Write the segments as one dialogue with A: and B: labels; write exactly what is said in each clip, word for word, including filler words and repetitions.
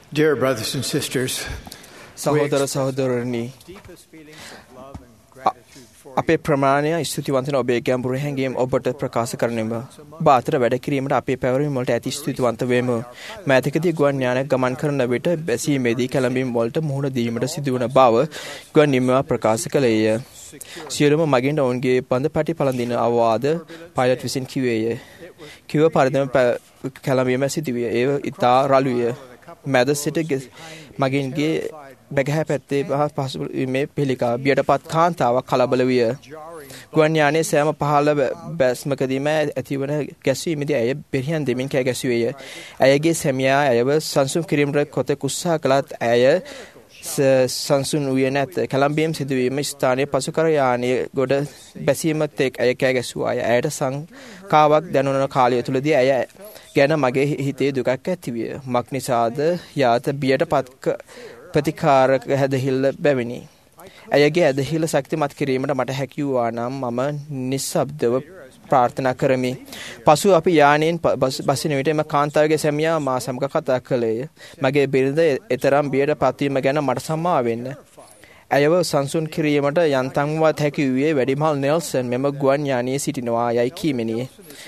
A: Dear brothers and sisters,
B: සහෝදර සහෝදරනි අපේ ප්‍රමාණය ස්තුතිවන්ත වෙන ඔබේ ගැඹුරු හැඟීම් ඔබට ප්‍රකාශ කරන්නෙම බාතර වැඩ කිරීමට අපේ පැවරීම වලට ඇති ස්තුතිවන්ත වෙමු. මෑතකදී ගුවන් යානයක් ගමන් කරන විට බැසීමේදී කැළඹීම් වලට මුහුණ දීමට සිදුවන බව ගුවන් නියමුවා ප්‍රකාශ කළේය. සියලුම මගින් ඔවුන්ගේ බඳ පැටි පළඳින අවවාද පයිලට් විසින් කිව්වේය. කිව්ව පරිදිම කැළඹීම සිදුවිය. ඒ ඉතා රළුය. මැද සිට මගින්ගේ බැගෑ පැත්තේ පහසු මේ පිළිකා බියටපත් කාන්තාවක් කලබල විය. ගුවන් යානයේ සෑම පහළ බැස්මකදීම ඇතිවන ගැස්වීමේදී ඇය පෙරියන් දෙමින් කෑ ගැසුවේය. ඇයගේ සැමියා ඇයව සංසුන් කිරීමට කොතෙක් උත්සාහ කළත් ඇය සංසුන් වූයේ නැත. කැළඹීම් සිදුවීම ස්ථානයේ පසු කර යානයේ ගොඩ බැසීමත් එක් ඇය කෑ ගැසුවාය. ඇයට සංකාවක් දැනුන කාලය තුලදී ඇය ගැන මගේ හිතේ දුකක් ඇතිවිය. මක් නිසාද යාත බියටපත් ප්‍රතිකාරක හැදහිල්ල බැවිනි. ඇයගේ ඇදහිල්ල ශක්තිමත් කිරීමට මට හැකි වූවා නම් මම නිස්සබ්දව ප්‍රාර්ථනා කරමි. පසු අපි යානයෙන් බසින විට එම කාන්තාවගේ සැමියා මා සමග කතා කළේය. මගේ බිරිඳ එතරම් බියටපත් වීම ගැන මට සමා වෙන්න. ඇයව සංසුන් කිරීමට යන්තම්වත් හැකි වූයේ වැඩිමහල් නෙල්සන් මෙම ගුවන් යානයේ සිටිනවා යයි කීමෙනි.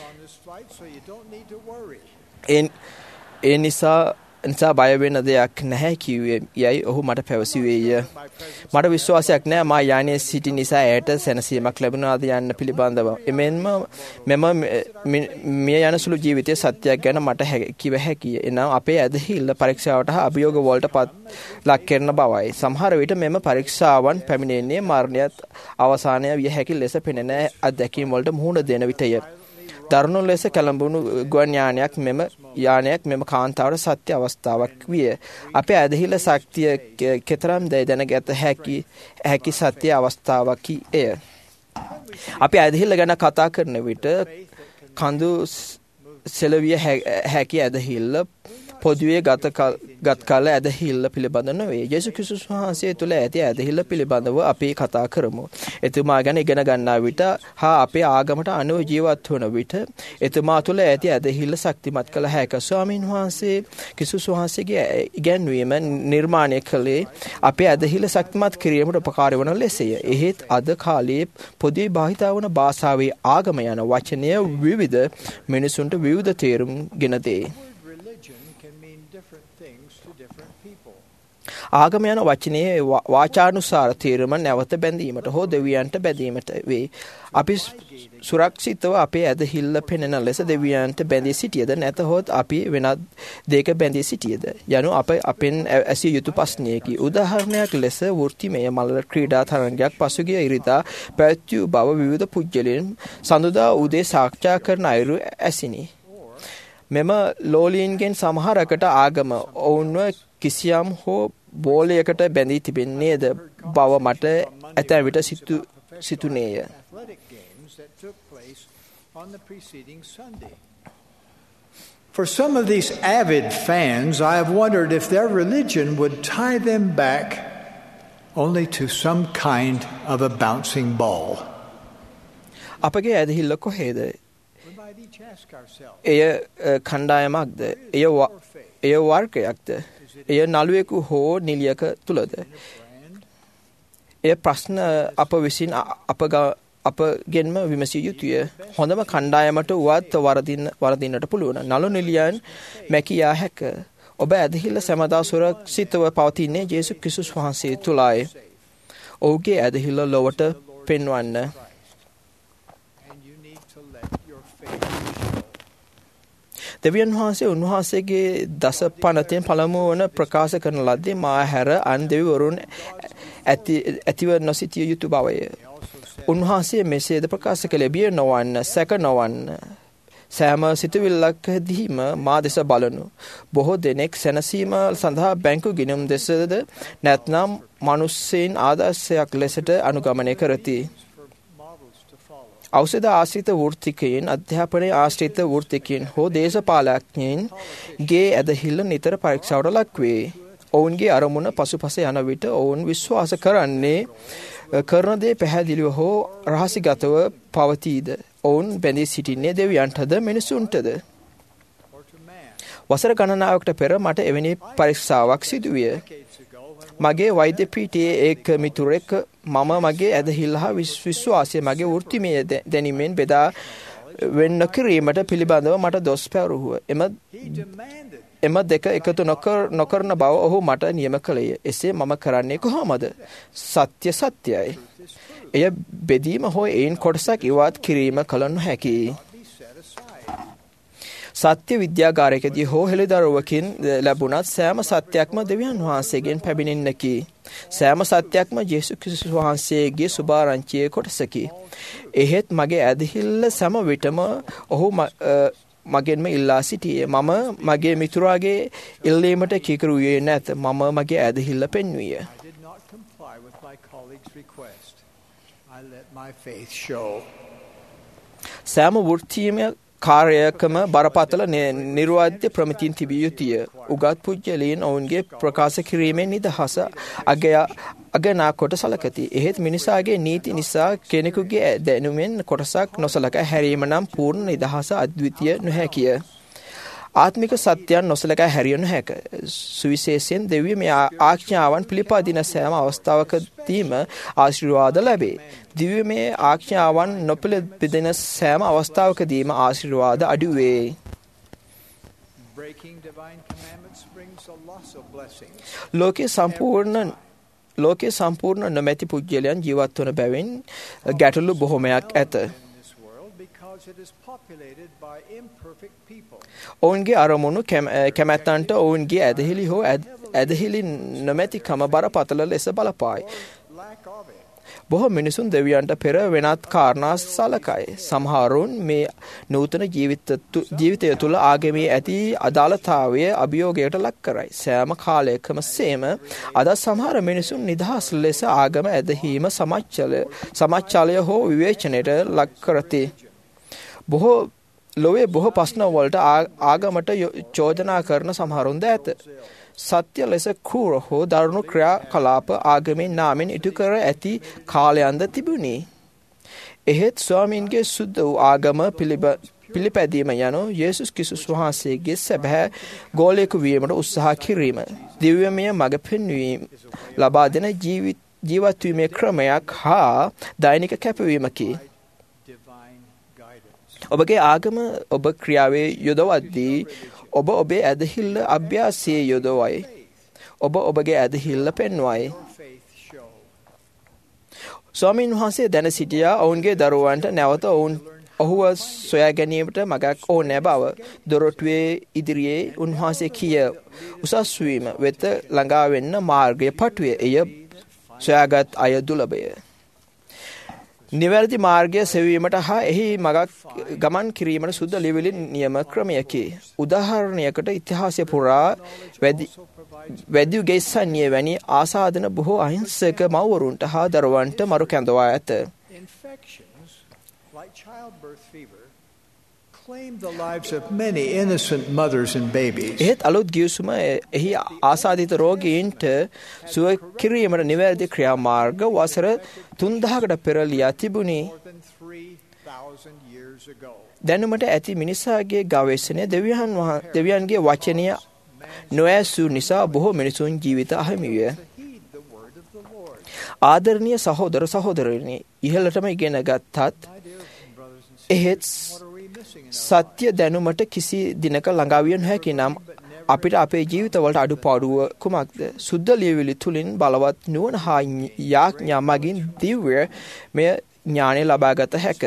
B: ඒ නිසා නිසා බය වෙන දෙයක් නැහැ කිව්වේ යයි ඔහු මට පැවසුවේය. මට විශ්වාසයක් නැහැ මා යානයේ සිටි නිසා ඇයට සැනසීමක් ලැබුණාද යන්න පිළිබඳව. එමෙන්ම මෙම මිය යන සුළු ජීවිතයේ සත්‍යයක් ගැන මට කිව හැකිය. එනම් අපේ ඇදහිල්ල පරීක්ෂාවට හා අභියෝග වලට පත් ලක් කරන බවයි. සමහර විට මෙම පරීක්ෂාවන් පැමිණෙන්නේ මරණයත් අවසානය විය හැකි ලෙස පෙනෙන අත්දැකීම් වලට මුහුණ දෙන විටය. දරුණු ලෙස කැළඹුණු ගුවන් යානයක් මෙම යානයක් මෙම කාන්තාවට සත්‍ය අවස්ථාවක් විය. අපේ ඇදහිල්ල ශක්තිය කෙතරම් දැයි දැනගත හැකි හැකි සත්‍ය අවස්ථාවක් එය. අපි ඇදහිල්ල ගැන කතා කරන විට කඳු සෙලවිය හැකි ඇදහිල්ල පොදුවේ ගත ගත් කල ඇදහිල්ල පිළිබඳ නොවේ. යේසුස් ක්‍රිස්තුස් වහන්සේ තුළ ඇති ඇදහිල්ල පිළිබඳව අපි කතා කරමු. එතුමා ගැන ඉගෙන ගන්නා විට හා අපේ ආගමට අනුව ජීවත් වන විට එතුමා තුළ ඇති ඇදහිල්ල ශක්තිමත් කළ හැකිය. ස්වාමීන් වහන්සේ ක්‍රිස්තුස් වහන්සේගේ ඉගැන්වීම නිර්මාණය කළේ අපේ ඇදහිල්ල ශක්තිමත් කිරීමට උපකාර වන ලෙසය. එහෙත් අද කාලයේ පොදුවේ භාවිත වන භාෂාවේ ආගම යන වචනය විවිධ මිනිසුන්ට විවිධ තේරුම් ගෙන දෙයි. ආගම යන වචනයේ වාචානුසාර තේරුම නැවත බැඳීමට හෝ දෙවියන්ට බැඳීමට වේ. අපි සුරක්ෂිතව අපේ ඇදහිල්ල පෙනෙන ලෙස දෙවියන්ට බැඳී සිටියද නැතහොත් අපි වෙනත් දෙයක බැඳී සිටියද යනු අප අපෙන් ඇසිය යුතු ප්‍රශ්නයකි. උදාහරණයක් ලෙස වෘත්තිමය මල්ල ක්‍රීඩා තරගයක් පසුගිය ඉරිදා පැවැත්වූ බව විවිධ පුද්ගලයන් සඳුදා උදේ සාකච්ඡා කරන අයුරු ඇසිනි. මෙම ලෝලීන්ගෙන් සමහරකට ආගම ඔවුන්ව කිසියම් හෝ බෝලයකට බැඳී තිබෙන්නේද බව මට ඇතැම් විට සිතු සිතුනේය.
A: For some of these avid fans, I have wondered if their religion would tie them back only to some kind of a bouncing ball.
B: අපගේ ඇදහිල්ල කොහේද? එය කණ්ඩායමක්ද? එය එය වර්ගයක්ද? එය නළුවෙකු හෝ නිලියක තුලද? එය ප්‍රශ්න අප විසින් අප අපගෙන්ම විමසිය යුතුය. හොඳම කණ්ඩායමට උවත් වරදින්න වරදින්නට පුළුවන්. නළු නිලියන් මැකියා හැක. ඔබ ඇදහිල්ල සැමදා සුරක්ෂිතව පවතින්නේ යේසුස් ක්‍රිස්තුස් වහන්සේ තුලයි. ඔහුගේ ඇදහිල්ල ලොවට පෙන්වන්න. දෙවියන් වහන්සේ උන්වහන්සේගේ දස පනතෙන් පළමුව වන ප්‍රකාශ කරන ලද්දේ මා හැර අන් දෙවිවරුන් ඇති ඇතිව නොසිතිය යුතු බවය. උන්වහන්සේ මෙසේද ප්‍රකාශ කළේ බිය නොවන්න, සැක නොවන්න. සෑම සිතුවිල්ලකදීම මා දෙස බලනු. බොහෝ දෙනෙක් සැනසීම සඳහා බැංකු ගිණුම් දෙසද නැත්නම් මිනිස්සෙන් ආදර්ශයක් ලෙසට අනුගමනය කරති. ඖෂධ ආශ්‍රිත වෘත්තිකයන්, අධ්‍යාපනයේ ආශ්‍රිත වෘත්තිකයන් හෝ දේශපාලඥයින් ගේ ඇදහිල්ල නිතර පරීක්ෂාවට ලක්වේ. ඔවුන්ගේ අරමුණ පසුපස යන විට ඔවුන් විශ්වාස කරන්නේ කරන දේ පැහැදිලිව හෝ රහසිගතව පවතීද? ඔවුන් බැඳී සිටින්නේ දෙවියන්ටද මිනිසුන්ටද? වසර ගණනාවකට පෙර මට එවැනි පරීක්ෂාවක් සිදු විය. මගේ වෛද්‍ය පීඨයේ එක් මිතුරෙක් මම මගේ ඇදහිල්ල හා විශ්වාසය මගේ වෘත්තිමය දැනීමෙන් බෙදා වෙන්න කිරීමට පිළිබඳව මට දොස් පැවරුව. එම එම දෙක එකතු නොකරන බව ඔහු මට නියම කළේය. එසේ මම කරන්නේ කොහොමද? සත්‍ය සත්‍යයි. එය බෙදීම හෝ එයින් කොටසක් ඉවත් කිරීම කළ නොහැකියි. සත්‍ය විද්‍යාගාරයකදී හෝ හෙළිදරව්වකින් ලැබුණත් සෑම සත්‍යයක්ම දෙවියන් වහන්සේගෙන් පැමිණෙන්නකි. සෑම සත්‍යයක්ම යේසුස් ක්‍රිස්තුස් වහන්සේගේ සුභාරංචියේ කොටසකි. එහෙත් මගේ ඇදහිල්ල සෑම විටම ඔහු මගෙන්ම ඉල්ලා සිටියේ. මම මගේ මිතුරාගේ ඉල්ලීමට කීකරුවේ නැත. මම මගේ ඇදහිල්ල පෙන්වීය. සෑම වෘත්තීයම කාර්යකම බරපතල නිර්වාද්‍ය ප්‍රමිතින් තිබිය යුතුය. උගත් පුජ්‍යලීන් ඔවුන්ගේ ප්‍රකාශ කිරීමෙන් නිදහස අගනා කොට සලකති. එහෙත් මිනිසාගේ නීති නිසා කෙනෙකුගේ දැනුමෙන් කොටසක් නොසලකා හැරීම නම් පූර්ණ නිදහස අද්විතීය නොහැකිය. ආත්මික සත්‍යයන් නොසලකා හැරිය නොහැක. සුවිශේෂයෙන් දෙවියන්ගේ ආඥාවන් පිළිපදින සෑම අවස්ථාවකදීම ආශිර්වාද ලැබේ. දිව්‍යමය ආඥාවන් නොපිළිපදින සෑම අවස්ථාවකදීම ආශිර්වාද අඩු වේ. ලෝකේ සම්පූර්ණ ලෝකේ සම්පූර්ණ නොමැති පුජ්‍යලයන් ජීවත් වන බැවින් ගැටලු බොහොමයක් ඇත. ඔවුන්ගේ අරමුණු කැමැත්තන්ට ඔවුන්ගේ ඇදහිලි හෝ ඇදහිලි නොමැතිකම බරපතල ලෙස බලපායි. බොහෝ මිනිසුන් දෙවියන්ට පෙර වෙනත් කාරණා සලකයි. සමහරුන් මේ නූතන ජීවිතය තුළ ආගමේ ඇති අදාළතාවය අභියෝගයට ලක් කරයි. සෑම කාලයකම සේම අද සමහර මිනිසුන් නිදහස් ලෙස ආගම ඇදහීම සමච්චලය හෝ විවේචනයට ලක් කරති. බොහෝ ලොවේ බොහෝ ප්‍රශ්න වලට ආගමට චෝදනා කරන සමහරුන්ද ඇත. සත්‍ය ලෙස කූර හෝ දරුණු ක්‍රියාකලාප ආගමෙන් නාමෙන් ඉටු කර ඇති කාලයන්ද තිබුණි. එහෙත් ස්වාමීන්ගේ සුද්ධ වූ ආගම පිළිපැදීම යනු යේසුස් ක්‍රිස්තුස් වහන්සේගේ සැබෑ ගෝලයෙකු වීමට උත්සාහ කිරීම. දිව්‍යමය මඟ පෙන්වීම ලබා දෙන ජීවත් වීමේ ක්‍රමයක් හා දෛනික කැපවීමකි. ඔබගේ ආගම ඔබ ක්‍රියාවේ යොදවද්දී ඔබ ඔබේ ඇදහිල්ල අභ්‍යාසයේ යොදවයි. ඔබ ඔබගේ ඇදහිල්ල පෙන්වයි. ස්වාමීන් වහන්සේ දැන සිටියා ඔවුන්ගේ දරුවන්ට නැවත ඔවුන් ඔහුව සොයා ගැනීමට මගක් ඕනෑ බව. දොරටුවේ ඉදිරියේ උන්වහන්සේ කිය උසස් වීම වෙත ළඟා වෙන්න මාර්ගය පටුවේ. එය සොයාගත් අය දුලභය. නිවැරදි මාර්ගය සෙවීමට හා එහි මගක් ගමන් කිරීමට සුද්ධ ලියවිලි නියම ක්‍රමයකි. උදාහරණයකට ඉතිහාසය පුරා වැදියු ගෙස්සන්නේ වැනි ආසාදන බොහෝ අහිංසක මව්වරුන්ට හා දරුවන්ට මරු කැඳවා ඇත. එහෙත් අලුත් ගිවිසුම එහි ආසාදිත රෝගීන්ට සුව කිරීමට නිවැරදි ක්‍රියාමාර්ග වසර තුන්දහකට පෙර ලියා තිබුණි. දැනුමට ඇති මිනිසාගේ ගවේෂණය දෙවියන්ගේ වචනය නොඇසූ නිසා බොහෝ මිනිසුන් ජීවිත අහිමි විය. ආදරණීය සහෝදර සහෝදරයනි, ඉහළටම ඉගෙන ගත්තත් එහෙත් සත්‍ය දැනුමට කිසි දිනක ළඟාවිය නොහැකි නම් අපිට අපේ ජීවිතවලට අඩුපාඩුව කුමක්ද? සුද්ධ ලියවිලි තුලින් බලවත් නුවණ හා යාඥා මගින් දිව්‍ය මෙය ඥානය ලබාගත හැක.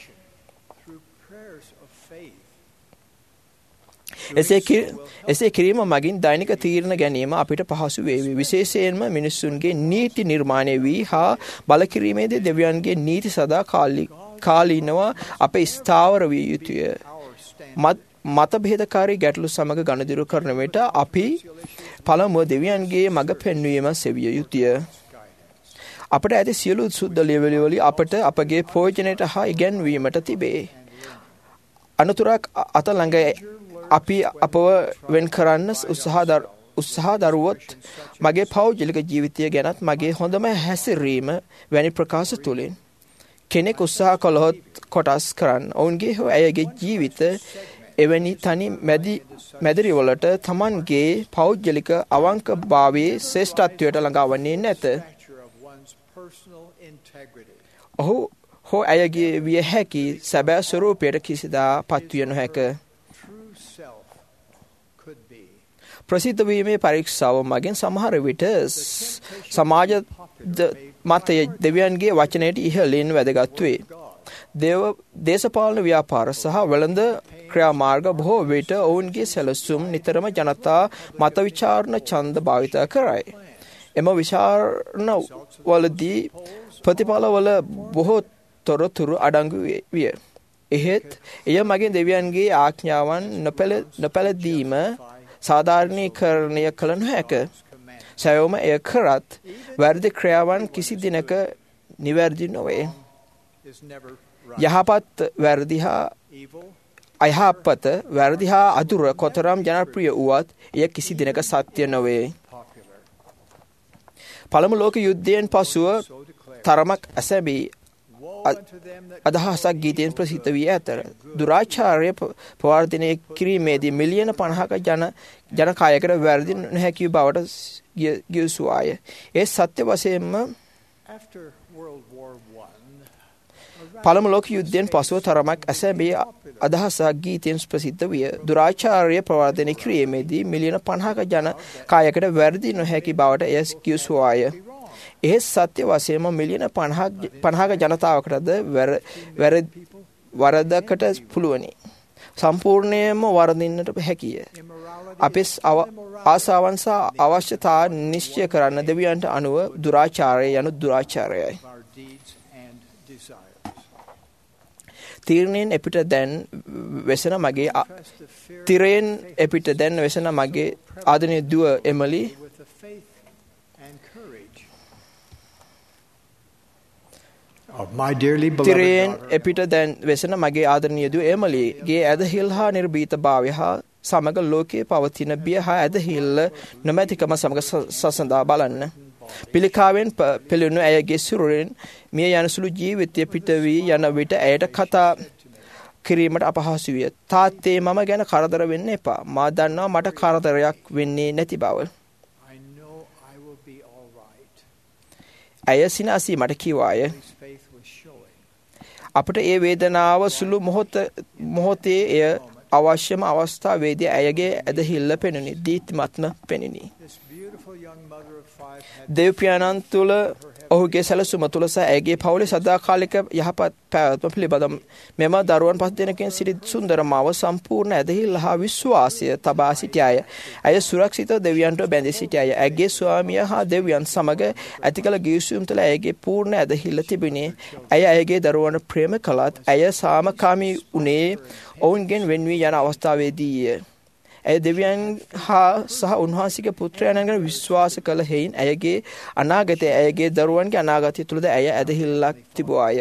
B: එසේ කිරීම මගින් දෛනික තීරණ ගැනීම අපිට පහසු වේවි. විශේෂයෙන්ම මිනිසුන්ගේ නීති නිර්මාණය වී හා බල කිරීමේදී දෙවියන්ගේ නීති සදා කාලීනව අපේ ස්ථාවර විය යුතුය. මතභේදකාරී ගැටලු සමග ගනුදෙනු කරන විට අපි පළමුව දෙවියන්ගේ මඟ පෙන්වීම සෙවිය යුතුය. අපට ඇති සියලු සුද්ධ ලියවිලි වලින් අපට අපගේ ප්‍රයෝජනයට හා ඉගැන්වීමට තිබේ. අනතුරක් අත ළඟ අපි අපව වෙන් කරන්න උත්සාහ දරුවොත් මගේ පෞද්ගලික ජීවිතය ගැනත් මගේ හොඳම හැසිරීම වැනි ප්‍රකාශ තුළින් කෙනෙක් උත්සාහ කළහොත් කොටස් කරන්න ඔවුන්ගේ හෝ ඇයගේ ජීවිත එවැනි තනි මැදි මැදිරිවලට තමන්ගේ පෞද්ගලික අවංක භාවයේ ශ්‍රේෂ්ඨත්වයට ළඟා වන්නේ නැත. ඔහු හෝ ඇයගේ විය හැකි සැබෑ ස්වරූපයට කිසිදා පත්විය නොහැක. ප්‍රසිද්ධ වීමේ පරීක්ෂාව මගින් සමහර විට සමාජ මතය දෙවියන්ගේ වචනයට ඉහළින් වැදගත් වේ. දේව දේශපාලන ව්‍යාපාර සහ වෙළඳ ක්‍රියාමාර්ග බොහෝ විට ඔවුන්ගේ සැලසුම් නිතරම ජනතා මත විචාරණ ඡන්ද භාවිත කරයි. එම විචාරණ වලදී ප්‍රතිඵලවල බොහෝ තොරතුරු අඩංගු විය. එහෙත් එය මගින් දෙවියන්ගේ ආඥාවන් නොපැළදීම සාධාරණීකරණය කළ නොහැක. සැවොම එය කරත් වැරදි ක්‍රියාවන් කිසි දිනක නිවැරදි නොවේ. යහපත් වැරදි හා අයහපත වැරදි හා අදුර කොතරම් ජනප්‍රිය වුවත් එය කිසි දිනක සත්‍ය නොවේ. පළමු ලෝක යුද්ධයෙන් පසුව තරමක් ඇසැබී අදහසක් ගීතයෙන් ප්‍රසිද්ධ වී ඇතර දුරාචාරය පවර්ධනය කිරීමේදී මිලියන පණහක ජන ජනකායකට වැරදි නොහැකි බවට ගිවිසුවාය. ඒ සත්‍ය වශයෙන්ම පළමු ලෝක යුද්ධයෙන් පසුව තරමක් ඇසැබී අදහසක් ගීතයෙන් ප්‍රසිද්ධ විය. දුරාචාරය ප්‍රවර්ධනය කිරීමේදී මිලියන පණහක ජනකායකට වැරදි නොහැකි බවට එය ගිවිසුවාය. ඒ සත්‍ය වශයෙන්ම මිලියන පණහක ජනතාවකටද වරදකට පුළුවනි. සම්පූර්ණයෙන්ම වරදින්නට හැකිය. අපේ ආසාවන් සහ අවශ්‍යතා නිශ්චය කරන්න දෙවියන්ට අනුව දුරාචාරය යනු දුරාචාරයයි. තීරණයෙන් එපිට දැන් වෙසෙන මගේ තිරයෙන් එපිට දැන් වෙසෙන මගේ ආදරණීය දුව එමලි තිරයෙන් එපිට දැන් වෙසෙන මගේ ආදරණීය දුව එමලිගේ ඇදහිල් හා නිර්භීතභාවය හා සමග ලෝකයේ පවතින බිය හා ඇදහිල්ල නොමැතිකම සමග සසඳා බලන්න. පිළිකාවෙන් පෙළුණු ඇයගේ සිරුරෙන් මිය යන සුළු ජීවිතය පිට වී යන විට ඇයට කතා කිරීමට අපහසු විය. තාත්තේ මම ගැන කරදර වෙන්න එපා. මා දන්නවා මට කරදරයක් වෙන්නේ නැති බව. ඇය සිනාසී මට කිව්වාය. අපට ඒ වේදනාව සුළු මොහොතේ එය අවශ්‍යම අවස්ථාවේදී ඇයගේ ඇදහිල්ල පෙනුනි. දීප්තිමත්ම පෙනුනි. දෙව්පියාණන් තුළ ඔහුගේ සැලසුම තුළ සහ ඇගේ පවුලේ සදාකාලික යහපත් පැවැත්ම පිළිබඳ මෙම දරුවන් පස් දෙනෙකින් සිටි සුන්දර මාව සම්පූර්ණ ඇදහිල්ල හා විශ්වාසය තබා සිටියාය. ඇය සුරක්ෂිතව දෙවියන්ට බැඳී සිටියාය. ඇගේ ස්වාමිය හා දෙවියන් සමග ඇති කළ ගිවිසුම් තුළ ඇයගේ පූර්ණ ඇදහිල්ල තිබුණේ. ඇය ඇයගේ දරුවන්ට ප්‍රේම කළත් ඇය සාමකාමී වුණේ ඔවුන්ගෙන් වෙන් වී යන අවස්ථාවේදීය. ඇය දෙවියන් හා සහ උන්වහන්සේගේ පුත්‍රයන් ගැන විශ්වාස කළ හේයින් ඇයගේ අනාගතය ඇයගේ දරුවන්ගේ අනාගතය තුළද ඇය ඇදහිල්ලක් තිබුවාය.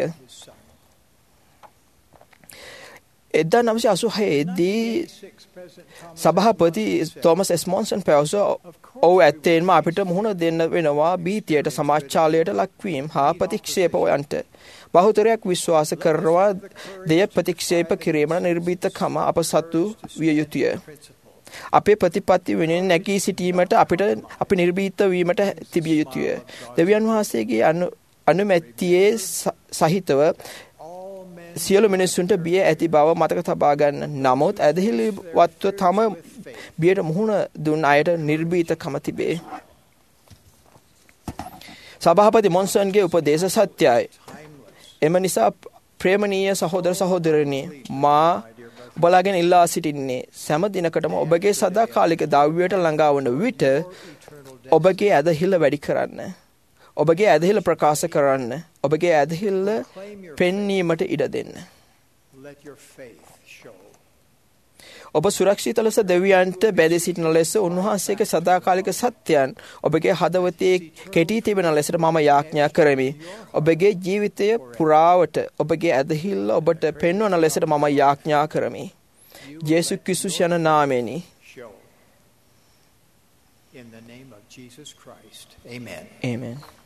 B: එදා නවසිය අසූහය දී සභාපති තෝමස් එස්මොන්සන් පැවසුවා ඔව් ඇත්තෙන්ම අපිට මුහුණ දෙන්න වෙනවා භීතියට, සමාජාලයට ලක්වීම හා ප්‍රතික්ෂේපයන්ට. බහුතරයක් විශ්වාස කරනවා දෙය ප්‍රතික්ෂේප කිරීමට නිර්භීතකම අප සතු විය යුතුය. අපේ ප්‍රතිපත්ති වෙනුවෙන් නැගී සිටීමට අපිට අපි නිර්භීත වීමට තිබිය යුතුය. දෙවියන් වහන්සේගේ අනුමැතියේ සහිතව සියලු මිනිසුන්ට බිය ඇති බව මතක තබා ගන්න. නමුත් ඇදහිලිවත්ව තම බියට මුහුණ දුන් අයට නිර්භීතකම තිබේ. සභාපති මොන්සන්ගේ උපදේශ සත්‍යයි. එම නිසා ප්‍රේමනීය සහෝදර සහෝදරනි, මා ඔබලාගෙන් ඉල්ලා සිටින්නේ සෑම දිනකටම ඔබගේ සදාකාලික දව්‍යයට ළඟා වන විට ඔබගේ ඇදහිල්ල වැඩි කරන්න. ඔබගේ ඇදහිල්ල ප්‍රකාශ කරන්න. ඔබගේ ඇදහිල්ල පෙන්වීමට ඉඩ දෙන්න. ඔබ සුරක්ෂිත ලෙස දෙවියන්ට බැඳී සිටින ලෙස උන්වහන්සේගේ සදාකාලික සත්‍යයන් ඔබගේ හදවතේ කෙටී තිබෙන ලෙසට මම යාඥා කරමි. ඔබගේ ජීවිතය පුරාවට ඔබගේ ඇදහිල්ල ඔබට පෙන්වන ලෙසට මම යාඥා කරමි. යේසු ක්‍රිස්තුස් යන නාමයෙනි.
A: In the name of Jesus Christ. Amen.
B: Amen.